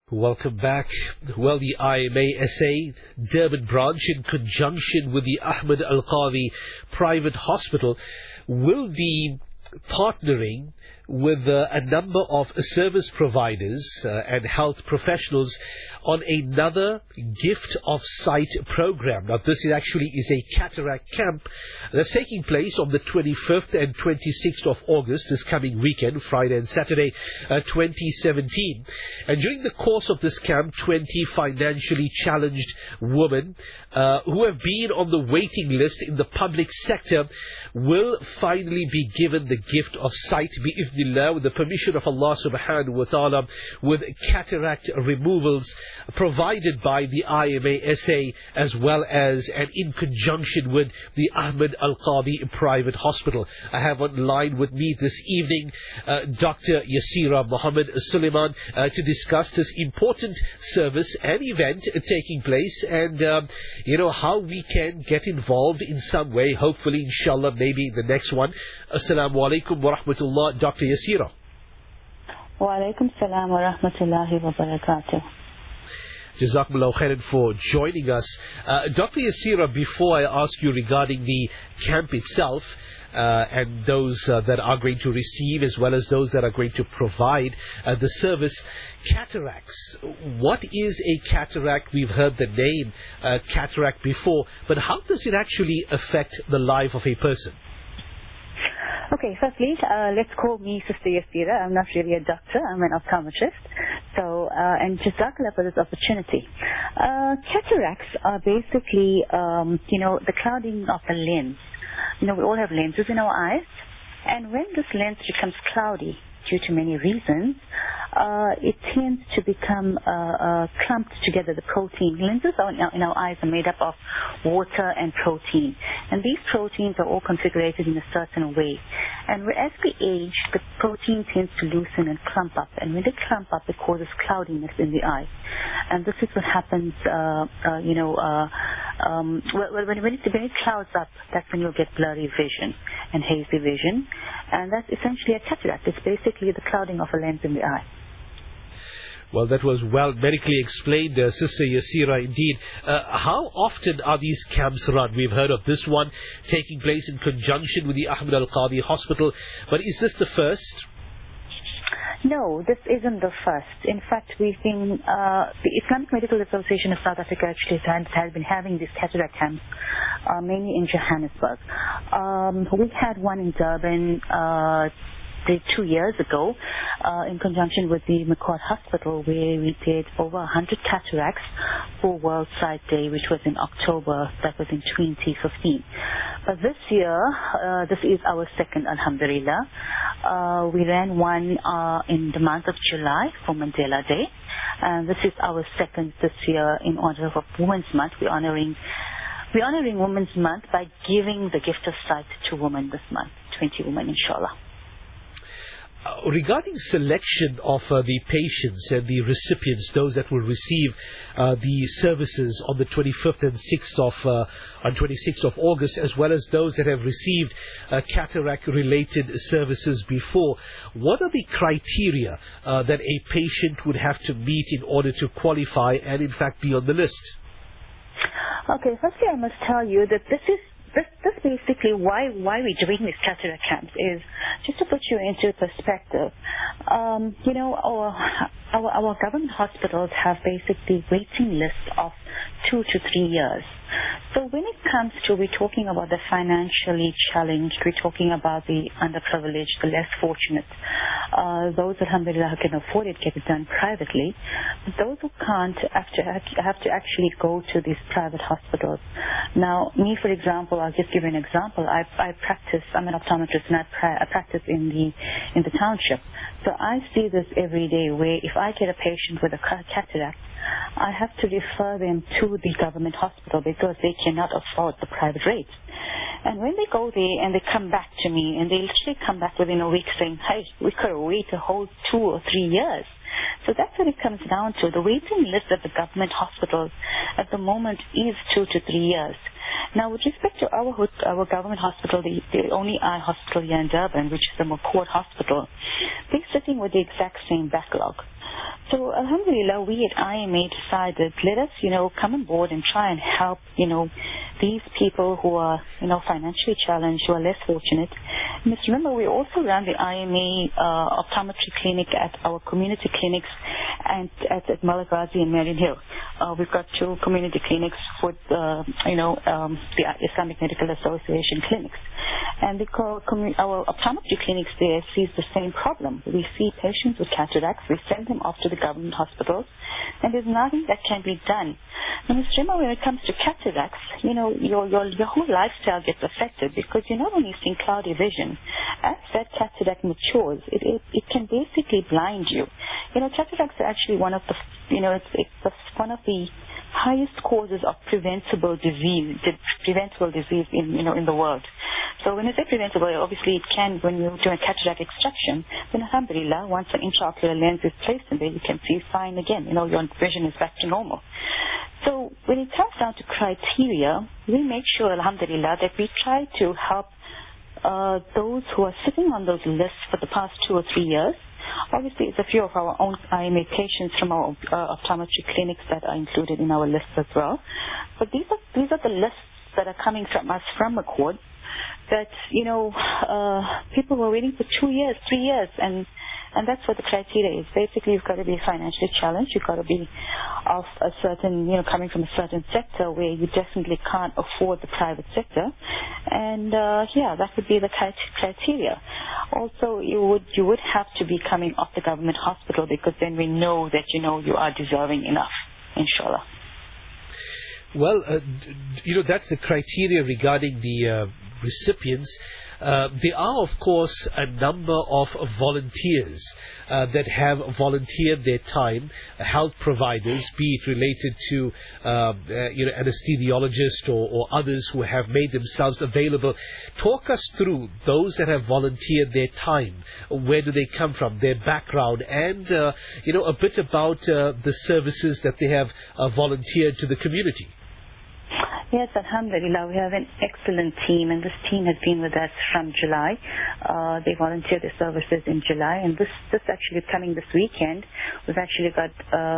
Welcome back. Well, the IMA SA Durban branch, in conjunction with the Ahmed Al Qadi Private Hospital, will be partnering with a number of service providers and health professionals on another gift of sight program. Now, this is a cataract camp that's taking place on the 25th and 26th of August, this coming weekend, Friday and Saturday, 2017. And during the course of this camp, 20 financially challenged women who have been on the waiting list in the public sector will finally be given the gift of sight, bi'ithnillah, with the permission of Allah subhanahu wa ta'ala, with cataract removals provided by the IMA SA, as well as and in conjunction with the Ahmed Al Qadi Private Hospital. I have online with me this evening Dr. Yasira Muhammad Suleiman to discuss this important service and event taking place, and how we can get involved in some way, hopefully, inshallah, maybe the next one. Assalamu alaikum wa rahmatullah, Dr. Yasira. Wa alaikum salam wa rahmatullahi wa barakatuh. Jazakumullah khairan for joining us. Dr. Yasira, before I ask you regarding the camp itself, and those that are going to receive, as well as those that are going to provide the service, cataracts. What is a cataract? We've heard the name cataract before, but how does it actually affect the life of a person? Okay, firstly, let's call me Sister Yasira. I'm not really a doctor, I'm an optometrist. So, and Jazakallah for this opportunity. Cataracts are basically, the clouding of the lens. We all have lenses in our eyes, and when this lens becomes cloudy due to many reasons, it tends to become clumped together, the protein. Lenses in our eyes are made up of water and protein, and these proteins are all configured in a certain way. And as we age, the protein tends to loosen and clump up, and when they clump up, it causes cloudiness in the eye. And this is what happens, when it clouds up, that's when you'll get blurry vision and hazy vision, and that's essentially a cataract. It's basically the clouding of a lens in the eye. Well, that was well medically explained, Sister Yasira, indeed. How often are these camps run? We've heard of this one taking place in conjunction with the Ahmed Al Qadi Hospital, but is this the first? No, this isn't the first. In fact, we've been, the Islamic Medical Association of South Africa actually has been having these cataract camps, mainly in Johannesburg. We had one in Durban 2 years ago, in conjunction with the McCord Hospital, where we did over 100 cataracts for World Sight Day, which was in October, that was in 2015. But this year, this is our second, alhamdulillah. We ran one in the month of July for Mandela Day, and this is our second this year in honor of Women's Month. We're honoring Women's Month by giving the gift of sight to women this month, 20 women, inshallah. Regarding selection of the patients and the recipients, those that will receive the services on the 25th and 26th of August, as well as those that have received cataract-related services before, what are the criteria that a patient would have to meet in order to qualify and, in fact, be on the list? Okay, firstly, I must tell you that this basically why we're doing these cataract camps is just to put you into perspective. Our government hospitals have basically waiting lists of 2 to 3 years. So when it comes to, we're talking about the financially challenged, we're talking about the underprivileged, the less fortunate, those, alhamdulillah, who can afford it, get it done privately. But those who can't have to actually go to these private hospitals. Now, me, for example, I'll just give you an example. I practice, I'm an optometrist, and I practice in the township. So I see this every day, where if I get a patient with a cataract, I have to refer them to the government hospital because they cannot afford the private rates. And when they go there and they come back to me, and they literally come back within a week saying, hey, we could wait a whole 2 or 3 years. So that's what it comes down to. The waiting list at the government hospitals at the moment is 2 to 3 years. Now, with respect to our government hospital, the only eye hospital here in Durban, which is the McCord Hospital, they're sitting with the exact same backlog. So Alhamdulillah, we at IMA decided, let us, come on board and try and help, these people who are, financially challenged, who are less fortunate. And just remember, we also run the IMA optometry clinic at our community clinics and at Malagazi and Marion Hill. We've got 2 community clinics with, the Islamic Medical Association clinics. And our optometry clinics there sees the same problem. We see patients with cataracts, we send them off to the government hospitals, and there's nothing that can be done. And remember, when it comes to cataracts, your whole lifestyle gets affected because you're not only seeing cloudy vision. As that cataract matures, it can basically blind you. Cataracts are actually one of the, it's one of the highest causes of preventable disease in the world. So when I say preventable, obviously it can, when you do a cataract extraction, then alhamdulillah, once an intraocular lens is placed in there, you can see fine again. Your vision is back to normal. So when it comes down to criteria, we make sure, alhamdulillah, that we try to help those who are sitting on those lists for the past 2 or 3 years. Obviously, it's a few of our own IMA patients from our optometry clinics that are included in our list as well. But these are the lists that are coming from us from McCord that, people were waiting for 2 years, 3 years, and that's what the criteria is. Basically, you've got to be financially challenged. You've got to be of a certain, coming from a certain sector where you definitely can't afford the private sector. And, that would be the criteria. Also, you would have to be coming off the government hospital because then we know that, you are deserving enough, inshallah. Well, that's the criteria regarding the recipients. There are, of course, a number of volunteers that have volunteered their time, health providers, be it related to anesthesiologists or others who have made themselves available. Talk us through those that have volunteered their time. Where do they come from, their background, and a bit about the services that they have volunteered to the community. Yes, alhamdulillah, we have an excellent team, and this team has been with us from July. They volunteered their services in July, and this actually coming this weekend. We've actually got,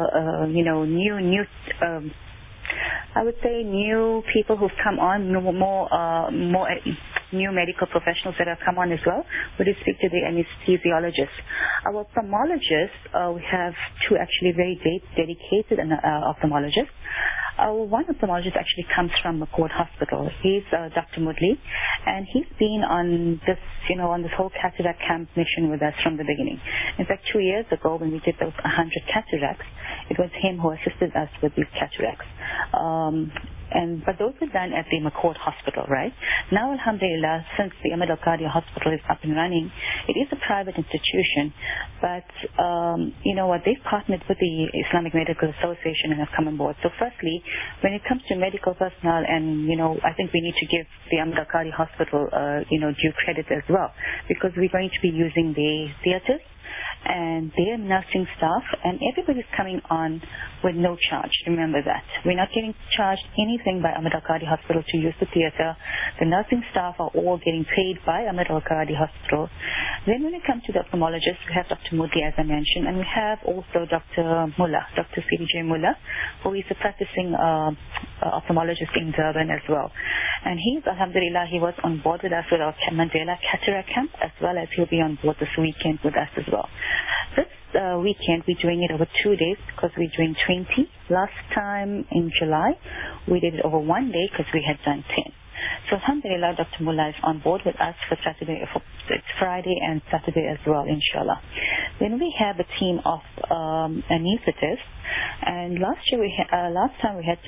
I would say new people who've come on, more new medical professionals that have come on as well. We did speak to the anesthesiologists. Our ophthalmologists, we have 2 actually very dedicated ophthalmologists. One ophthalmologist actually comes from McCord Hospital. He's Dr. Mudli, and he's been on this, on this whole cataract camp mission with us from the beginning. In fact, 2 years ago when we did those 100 cataracts, it was him who assisted us with these cataracts. But those were done at the McCord Hospital, right? Now, alhamdulillah, since the Ahmed Al-Qadi Hospital is up and running, it is a private institution, but they've partnered with the Islamic Medical Association and have come on board. So firstly, when it comes to medical personnel, and I think we need to give the Ahmed Al-Qadi Hospital due credit as well, because we're going to be using the theaters and their nursing staff, and everybody's coming on with no charge. Remember that. We're not getting charged anything by Ahmed Al-Qadi Hospital to use the theater. The nursing staff are all getting paid by Ahmed Al-Qadi Hospital. Then when it comes to the ophthalmologists, we have Dr. Mudli, as I mentioned, and we have also Dr. Mullah, Dr. CDJ Mullah, who is a practicing ophthalmologist in Durban as well. And he's, alhamdulillah, he was on board with us with our Mandela Cataract Camp, as well as he'll be on board this weekend with us as well. This weekend we're doing it over 2 days because we're doing 20. Last time in July we did it over 1 day because we had done 10. So alhamdulillah, Dr. Mullah is on board with us for Saturday, it's Friday and Saturday as well, inshallah. Then we have a team of anesthetists, and last time we had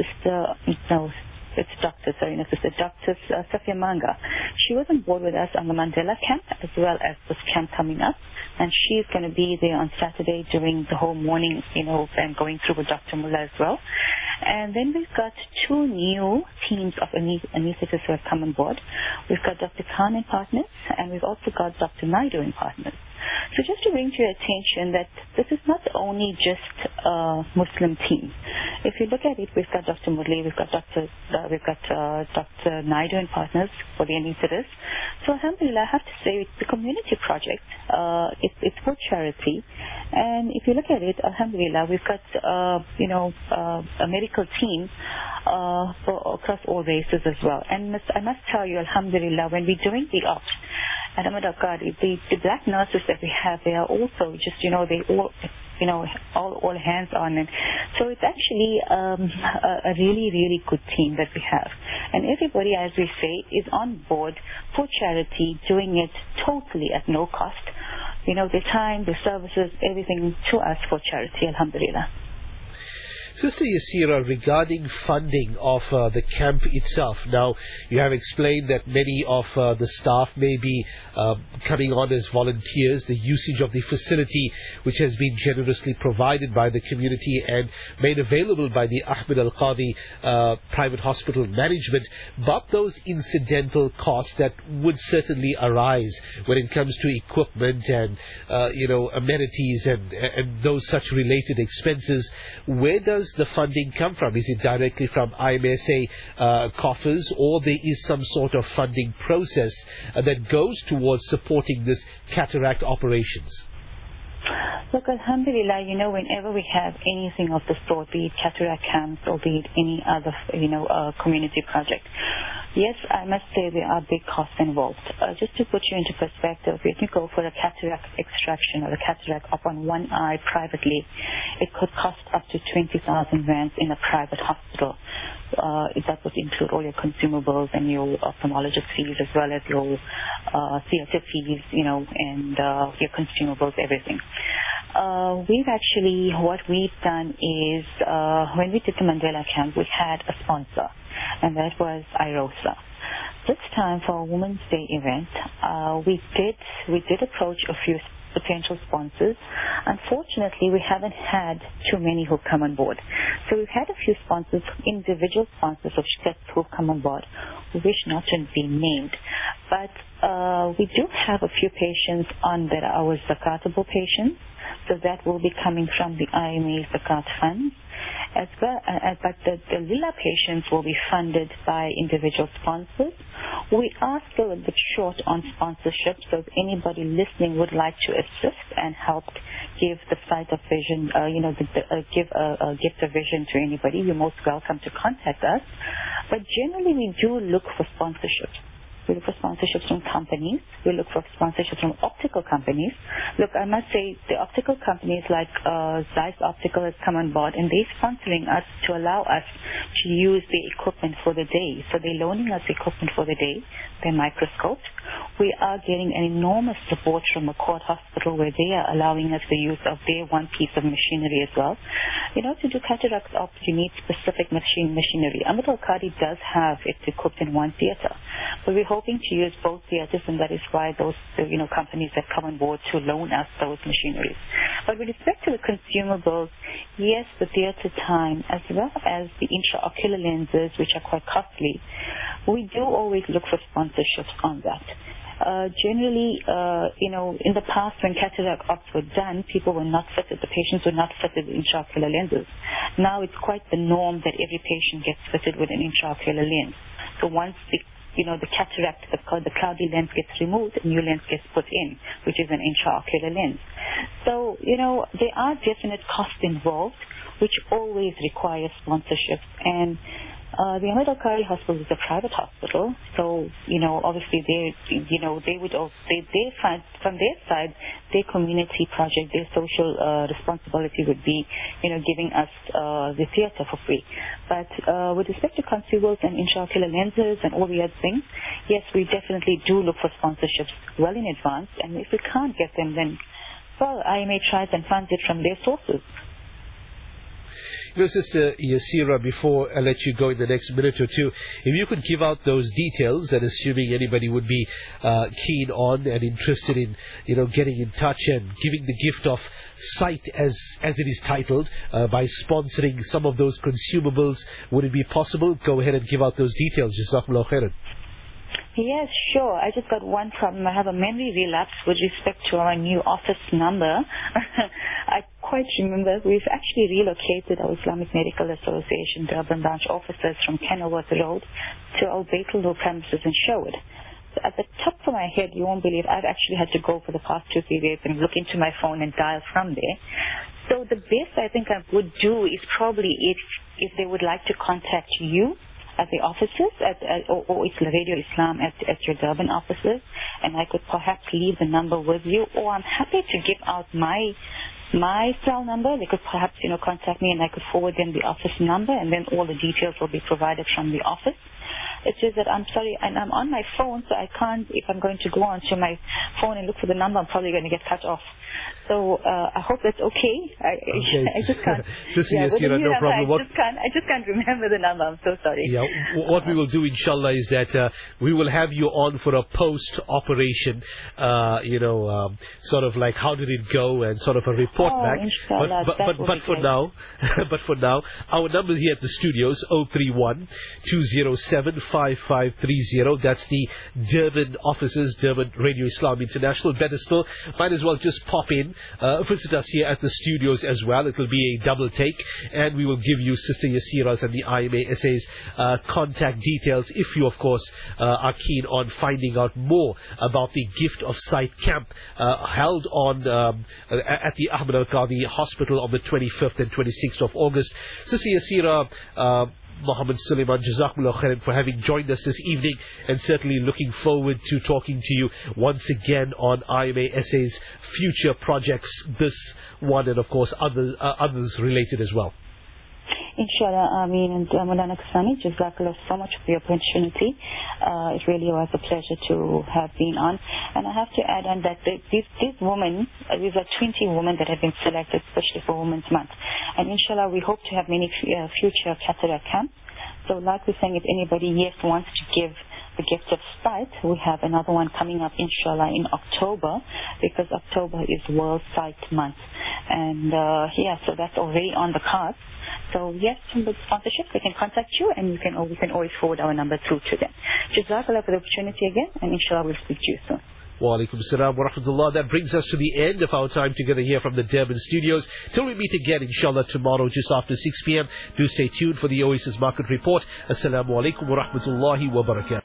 Sister Dr. Safia Manga. She was on board with us on the Mandela camp as well as this camp coming up, and she's going to be there on Saturday during the whole morning, and going through with Dr. Mullah as well. And then we've got 2 new teams of anesthetists who have come on board. We've got Dr. Khan and partners, and we've also got Dr. Naidu and partners. So just to bring to your attention that this is not only just a Muslim team. If you look at it, we've got Dr. Mudli, we've got Dr. Naidu and partners for the anesthetists. So alhamdulillah, I have to say it's a community project. It's for charity, And if you look at it, alhamdulillah, we've got, a medical team across all races as well. And I must tell you, alhamdulillah, when we're doing the ops at Ahmed Al-Qadi, the black nurses that we have, they are also just, they all hands on. And so it's actually a really, really good team that we have. And everybody, as we say, is on board for charity, doing it totally at no cost. Their time, their services, everything to us for charity, alhamdulillah. Sister Yasira, regarding funding of the camp itself, now you have explained that many of the staff may be coming on as volunteers, the usage of the facility which has been generously provided by the community and made available by the Ahmed Al-Qadi private hospital management, but those incidental costs that would certainly arise when it comes to equipment and amenities and those such related expenses, where does the funding come from? Is it directly from IMSA coffers, or there is some sort of funding process that goes towards supporting this cataract operations? Look, alhamdulillah, whenever we have anything of the sort, be it cataract camps or be it any other, community project, yes, I must say there are big costs involved. Just to put you into perspective, if you go for a cataract extraction or a cataract up on one eye privately, it could cost up to 20,000 rands in a private hospital. That would include all your consumables and your ophthalmologist fees as well as your theater fees, and your consumables, everything. What we've done is, when we did the Mandela camp, we had a sponsor, and that was IROSA. This time for a Women's Day event, we did approach a few potential sponsors. Unfortunately, we haven't had too many who've come on board. So we've had a few sponsors, individual sponsors of SCTS who've come on board, who wish not to be named. But we do have a few patients on that are our zakatable patients. So that will be coming from the IMA Zakat funds. As well, but the Lila patients will be funded by individual sponsors. We are still a bit short on sponsorship, so if anybody listening would like to assist and help give the sight of vision, give a gift of vision to anybody, you're most welcome to contact us. But generally, we do look for sponsorships. We look for sponsorships from companies. We look for sponsorships from optical companies. Look, I must say the optical companies like Zeiss Optical has come on board, and they're sponsoring us to allow us to use the equipment for the day. So they're loaning us equipment for the day, their microscopes. We are getting an enormous support from McCord Hospital, where they are allowing us the use of their one piece of machinery as well. To do cataract ops, you need specific machinery. Ahmed Al-Qadi does have it equipped in one theater, but we're hoping to use both theaters, and that is why those companies have come on board to loan us those machineries. But with respect to the consumables, yes, the theater time as well as the intraocular lenses, which are quite costly, we do always look for sponsorships on that. Generally, in the past when cataract ops were done, people were not fitted, the patients were not fitted with intraocular lenses. Now it's quite the norm that every patient gets fitted with an intraocular lens. So once the cataract, the cloudy lens gets removed, a new lens gets put in, which is an intraocular lens. So, there are definite costs involved, which always require sponsorships. And the Ahmed Al-Qadi Hospital is a private hospital, so obviously they would also they find from their side their community project, their social responsibility would be giving us the theater for free. But with respect to consumables and intraocular lenses and all the other things, yes, we definitely do look for sponsorships well in advance, and if we can't get them, then IMA tries and funds it from their sources. Sister Yasira, before I let you go in the next minute or two, if you could give out those details, and assuming anybody would be keen on and interested in, getting in touch and giving the gift of sight as it is titled, by sponsoring some of those consumables, would it be possible? Go ahead and give out those details. Jazakumullah khairan. Yes, sure. I just got one problem. I have a memory relapse with respect to our new office number. I quite remember we've actually relocated our Islamic Medical Association Durban branch offices from Kenilworth Road to our Baitul premises in Sherwood. at the top of my head, you won't believe I've actually had to go for the past 2-3 days and look into my phone and dial from there. So the best I think I would do is probably if they would like to contact you at the offices, or it's Radio Islam at your Durban offices, and I could perhaps leave the number with you, or I'm happy to give out my cell number. They could perhaps, contact me, and I could forward them the office number, and then all the details will be provided from the office. It's just that I'm sorry, and I'm on my phone, so I can't, if I'm going to go onto my phone and look for the number, I'm probably going to get cut off. So I hope that's okay. I just can't. No problem. I just can't remember the number. I'm so sorry. Yeah, what we will do, inshallah, is that we will have you on for a post-operation, sort of like how did it go and sort of a report back. Inshallah, but for now, our numbers here at the studios 031-207-5530. That's the Durban offices, Durban Radio Islam International. Better still, might as well just pop in. Visit us here at the studios as well. It will be a double take, and we will give you Sister Yasira's and the IMA SA's contact details if you, of course, are keen on finding out more about the Gift of Sight camp held on at the Ahmed Al-Qadi Hospital on the 25th and 26th of August. Sister Yasira, Muhammad Suleiman, Jazakumullah khairan for having joined us this evening, and certainly looking forward to talking to you once again on IMA SA's future projects, this one and of course others related as well. Inshallah, Ameen. And Maulana Kasani, Jazakallah so much for the opportunity. It really was a pleasure to have been on. And I have to add on that these women, these are 20 women that have been selected especially for Women's Month. And inshallah, we hope to have many future cataract camps. So like we're saying, if anybody, wants to give the Gift of Sight, we have another one coming up, inshallah, in October, because October is World Sight Month. And so that's already on the cards. So yes, with sponsorship, they can contact you, and we can always forward our number through to them. Jazakallah for the opportunity again, and inshallah we'll speak to you soon. Wa alaikum salam wa rahmatullah. That brings us to the end of our time together here from the Durban studios. Till we meet again, inshallah, tomorrow just after 6 p.m. Do stay tuned for the Oasis Market Report. Assalamu alaikum wa rahmatullahi wa barakatuh.